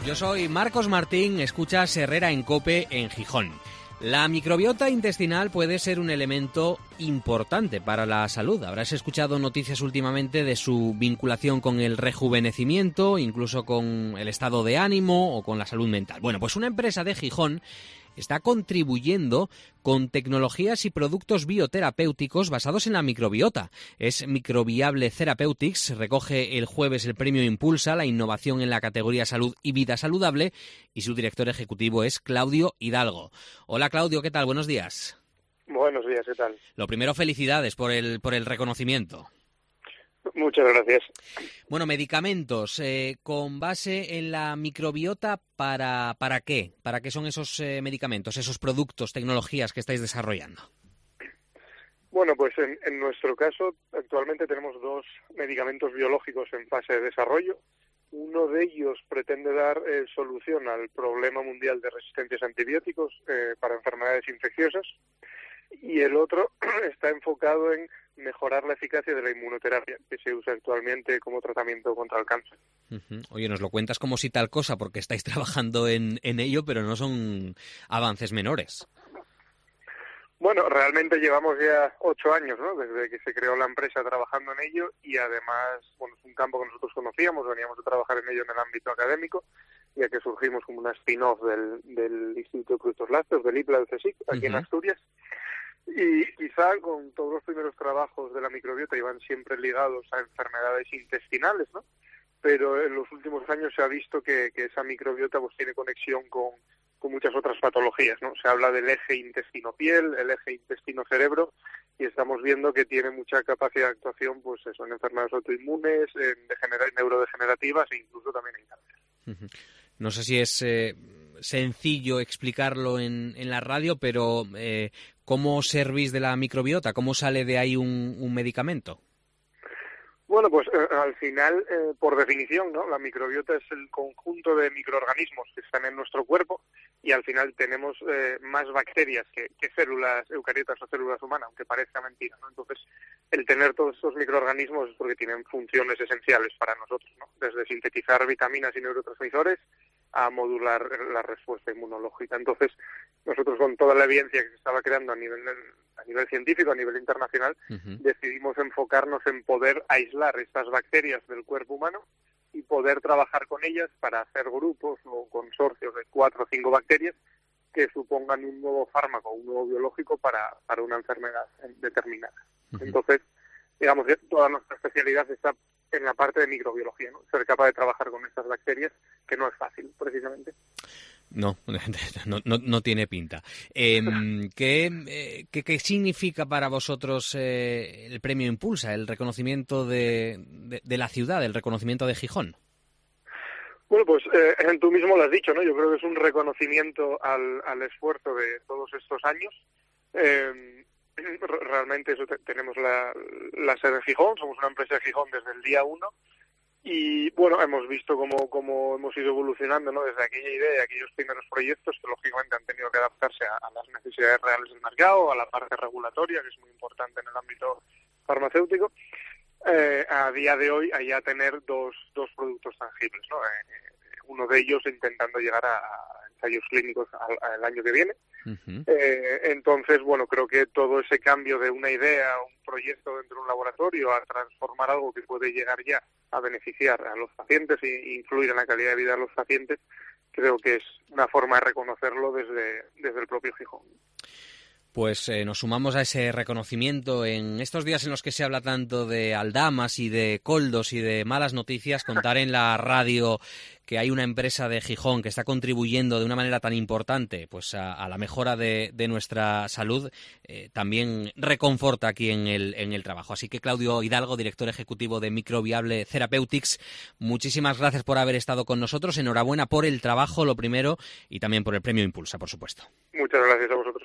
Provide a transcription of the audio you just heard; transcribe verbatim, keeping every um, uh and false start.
Yo soy Marcos Martín, escuchas Herrera en COPE en Gijón. La microbiota intestinal puede ser un elemento importante para la salud. Habrás escuchado noticias últimamente de su vinculación con el rejuvenecimiento, incluso con el estado de ánimo o con la salud mental. Bueno, pues una empresa de Gijón está contribuyendo con tecnologías y productos bioterapéuticos basados en la microbiota. Es Microviable Therapeutics, recoge el jueves el premio Impulsa, la innovación en la categoría Salud y Vida Saludable, y su director ejecutivo es Claudio Hidalgo. Hola Claudio, ¿qué tal? Buenos días. Buenos días, ¿qué tal? Lo primero, felicidades por el, por el reconocimiento. Muchas gracias. Bueno, medicamentos eh, con base en la microbiota, ¿para, para qué? ¿Para qué son esos eh, medicamentos, esos productos, tecnologías que estáis desarrollando? Bueno, pues en, en nuestro caso actualmente tenemos dos medicamentos biológicos en fase de desarrollo. Uno de ellos pretende dar eh, solución al problema mundial de resistencias a antibióticos eh, para enfermedades infecciosas, y el otro está enfocado en mejorar la eficacia de la inmunoterapia que se usa actualmente como tratamiento contra el cáncer. Uh-huh. Oye, nos lo cuentas como si tal cosa, porque estáis trabajando en, en ello, pero no son avances menores. Bueno, realmente llevamos ya ocho años, ¿no?, desde que se creó la empresa trabajando en ello, y además, bueno, es un campo que nosotros conocíamos, veníamos a trabajar en ello en el ámbito académico, ya que surgimos como una spin-off del, del Instituto de Productos Lácteos, del I P L A del CSIC, aquí uh-huh. en Asturias. Y quizá con todos los primeros trabajos de la microbiota iban siempre ligados a enfermedades intestinales, ¿no? Pero en los últimos años se ha visto que, que esa microbiota pues tiene conexión con, con muchas otras patologías, ¿no? Se habla del eje intestino-piel, el eje intestino-cerebro, y estamos viendo que tiene mucha capacidad de actuación, pues eso, en enfermedades autoinmunes, en degener- neurodegenerativas e incluso también en cáncer. Uh-huh. No sé si es eh, sencillo explicarlo en, en la radio, pero eh, ¿cómo servís de la microbiota? ¿Cómo sale de ahí un, un medicamento? Bueno, pues eh, al final, eh, por definición, ¿no?, la microbiota es el conjunto de microorganismos que están en nuestro cuerpo, y al final tenemos eh, más bacterias que, que células eucariotas o células humanas, aunque parezca mentira, ¿no? Entonces, el tener todos estos microorganismos es porque tienen funciones esenciales para nosotros, ¿no? Desde sintetizar vitaminas y neurotransmisores a modular la respuesta inmunológica. Entonces, nosotros, con toda la evidencia que se estaba creando a nivel a nivel científico, a nivel internacional, uh-huh. decidimos enfocarnos en poder aislar estas bacterias del cuerpo humano y poder trabajar con ellas para hacer grupos o consorcios de cuatro o cinco bacterias que supongan un nuevo fármaco, un nuevo biológico para, para una enfermedad determinada. Uh-huh. Entonces, digamos que toda nuestra especialidad está en la parte de microbiología, ¿no? Ser capaz de trabajar con estas bacterias, que no es fácil, precisamente. No, no, no, no tiene pinta. Eh, ¿qué, eh, qué, ¿Qué significa para vosotros eh, el premio Impulsa, el reconocimiento de, de, de la ciudad, el reconocimiento de Gijón? Bueno, pues eh, tú mismo lo has dicho, ¿no? Yo creo que es un reconocimiento al, al esfuerzo de todos estos años. Eh, realmente eso te, tenemos la, la sede en Gijón, somos una empresa de Gijón desde el día uno. Y bueno, hemos visto cómo, cómo hemos ido evolucionando, ¿no?, desde aquella idea y aquellos primeros proyectos que lógicamente han tenido que adaptarse a, a las necesidades reales del mercado, a la parte regulatoria, que es muy importante en el ámbito farmacéutico, eh, a día de hoy a ya tener dos, dos productos tangibles, ¿no? Eh, uno de ellos intentando llegar a, a ensayos clínicos al, al año que viene. Uh-huh. Eh, entonces, bueno, creo que todo ese cambio de una idea, un proyecto dentro de un laboratorio, a transformar algo que puede llegar ya a beneficiar a los pacientes e influir en la calidad de vida de los pacientes, creo que es una forma de reconocerlo desde, desde el propio Gijón. Pues eh, nos sumamos a ese reconocimiento en estos días en los que se habla tanto de aldamas y de coldos y de malas noticias. Contar en la radio que hay una empresa de Gijón que está contribuyendo de una manera tan importante pues a, a la mejora de, de nuestra salud eh, también reconforta aquí en el, en el trabajo. Así que Claudio Hidalgo, director ejecutivo de Microviable Therapeutics, muchísimas gracias por haber estado con nosotros. Enhorabuena por el trabajo, lo primero, y también por el premio Impulsa, por supuesto. Muchas gracias a vosotros.